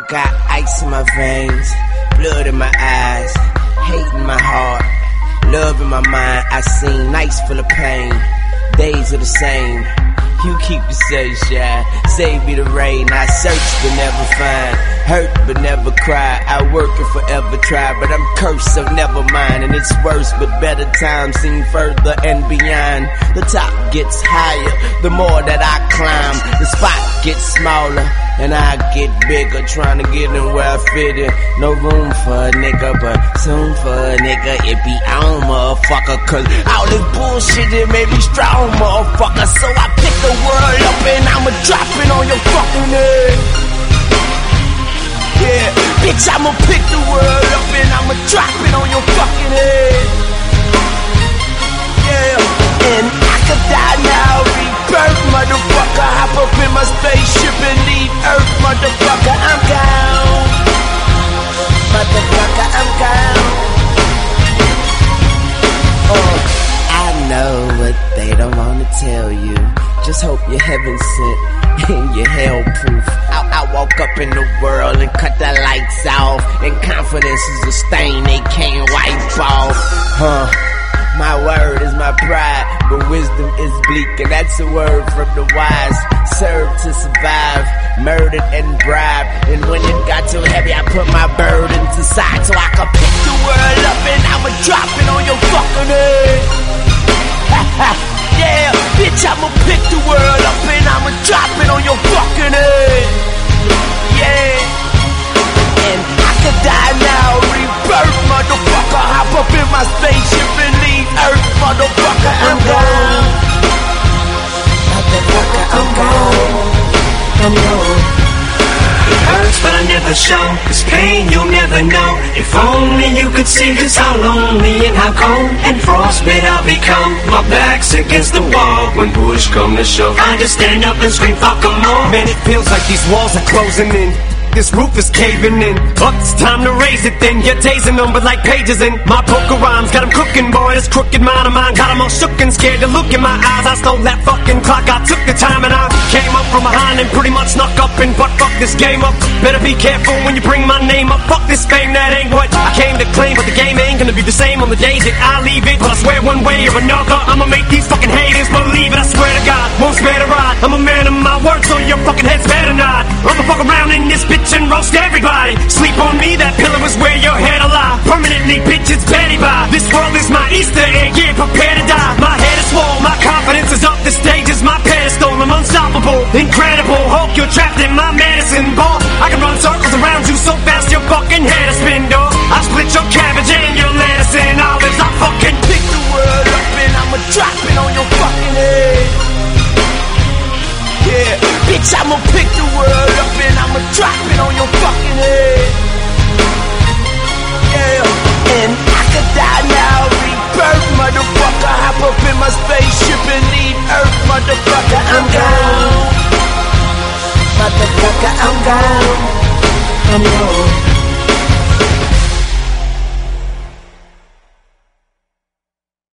got ice in my veins, blood in my eyes, hate in my heart, love in my mind. I seen nights full of pain, days are the same. You keep yourself shy, save me the rain. I search but never find, hurt but never cry. I work and forever try, but I'm cursed, so never mind. And it's worse, but better times seem further and beyond. The top gets higher, the more that I climb. The spot gets smaller, and I get bigger, trying to get in where I fit in. No room for a nigga, but soon for a nigga it be on, motherfucker. Cause all this bullshit, it made me strong, motherfucker. So I pick the world up and I'ma drop it on your fucking head. Yeah, bitch, I'ma pick the world up and I'ma drop it on your fucking head. Yeah, and I could die now, rebirth, motherfucker. Hop up in my spaceship and leave Earth, motherfucker. I'm gone, motherfucker, I'm gone. I know what they don't wanna tell you. Just hope you're heaven sent and you're hell proof. I woke up in the world and cut the lights off, and confidence is a stain they can't wipe off. My word is my pride, but wisdom is bleak, and that's a word from the wise. Served to survive, murdered and bribed, and when it got too heavy, I put my burdens aside so I could pick the world up and I'ma drop it on your fucking head. Yeah, bitch, I'ma pick the world up and I'ma drop it on your fucking head. Yeah, and I could die now, rebirth, motherfucker. Hop up in my spaceship and leave Earth, motherfucker. I'm gone, motherfucker, I'm gone, I'm gone. It hurts but I never show, this pain you'll never know. If only you could see just how lonely and how cold and frostbit I'll become. My back's against the wall when push come to shove. I just stand up and scream fuck 'em all. Man, it feels like these walls are closing in, this roof is caving in. But it's time to raise it then. You're tasing them, but like pages in my poker rhymes got them cooking, boy. This crooked mind of mine got them all shook and scared to look in my eyes. I stole that fucking clock, I took the time and I came up from behind and pretty much snuck up and butt fuck this game up. Better be careful when you bring my name up. Fuck this fame, that ain't what I came to claim. But the game ain't gonna be the same on the days that I leave it. But I swear one way or another I'ma make these fucking haters believe it. I swear to God, won't spare to ride. I'm a man of my word, so your fucking head's better not. I'ma fuck around in this bitch and roast everybody. Sleep on me, that pillow is where your head alive. Permanently, bitch, it's Betty Bob. This world is my Easter egg, yeah, prepare to die. My head is swole, my confidence is up. The stage is my pedestal, I'm unstoppable, incredible. Hulk, you're trapped in my medicine ball. I can run circles around you so fast your fucking head is spin, dog. I split your cabbage and your lettuce and olives. I fucking pick the world up and I'ma drop it on your fucking head. Yeah, bitch, I'ma pick the world up and I'ma drop it on your fucking head. Yeah, and I could die now, rebirth, motherfucker. Hop up in my spaceship and leave Earth, motherfucker. I'm gone, motherfucker, I'm gone, I'm gone.